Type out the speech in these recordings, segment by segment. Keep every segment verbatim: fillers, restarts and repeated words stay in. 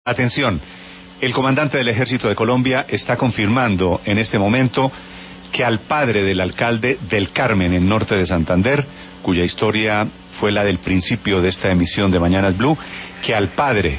Atención, el comandante del Ejército de Colombia está confirmando en este momento que al padre del alcalde del Carmen, en norte de Santander, cuya historia fue la del principio de esta emisión de Mañanas Blue, que al padre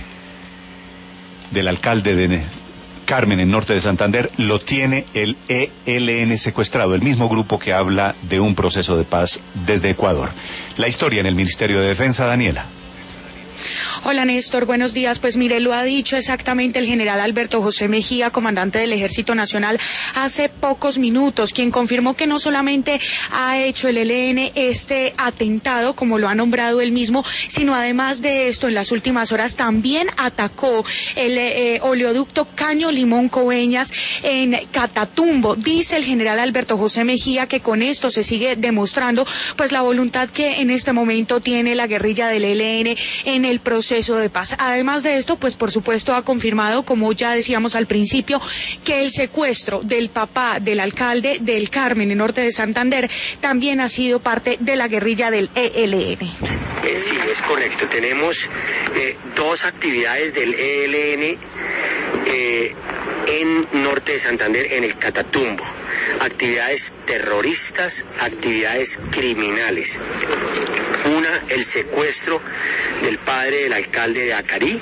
del alcalde de Carmen, en norte de Santander, lo tiene el E L N secuestrado, el mismo grupo que habla de un proceso de paz desde Ecuador. La historia en el Ministerio de Defensa, Daniela. Hola Néstor, buenos días. Pues mire, lo ha dicho exactamente el general Alberto José Mejía, comandante del Ejército Nacional, hace pocos minutos, quien confirmó que no solamente ha hecho el E L N este atentado, como lo ha nombrado él mismo, sino además de esto, en las últimas horas también atacó el eh, oleoducto Caño Limón Coveñas en Catatumbo. Dice el general Alberto José Mejía que con esto se sigue demostrando pues la voluntad que en este momento tiene la guerrilla del E L N en el proceso de paz. Además de esto, pues por supuesto ha confirmado, como ya decíamos al principio, que el secuestro del papá del alcalde del Carmen, en norte de Santander, también ha sido parte de la guerrilla del E L N. Eh, sí, es correcto. Tenemos eh, dos actividades del E L N eh, en norte de Santander, en el Catatumbo. Actividades terroristas, actividades criminales. Una, el secuestro del padre del alcalde de Acarí,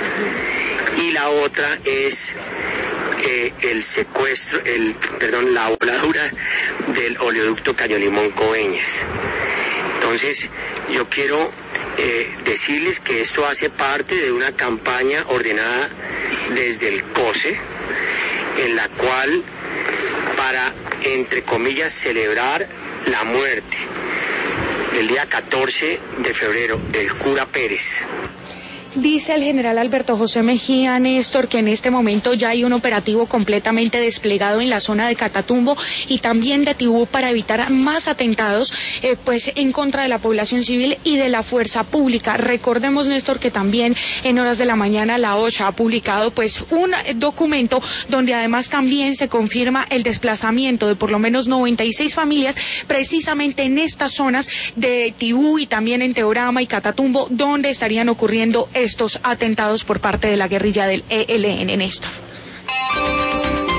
y la otra es eh, el secuestro, el perdón, la voladura del oleoducto Caño Limón Coveñas. Entonces, yo quiero eh, decirles que esto hace parte de una campaña ordenada desde el COSE, en la cual, para, entre comillas, celebrar la muerte el día catorce de febrero del cura Pérez. Dice el general Alberto José Mejía, Néstor, que en este momento ya hay un operativo completamente desplegado en la zona de Catatumbo y también de Tibú para evitar más atentados eh, pues en contra de la población civil y de la fuerza pública. Recordemos, Néstor, que también en horas de la mañana la OCHA ha publicado pues un documento donde además también se confirma el desplazamiento de por lo menos noventa y seis familias precisamente en estas zonas de Tibú y también en Teorama y Catatumbo, donde estarían ocurriendo estos atentados por parte de la guerrilla del E L N, Néstor.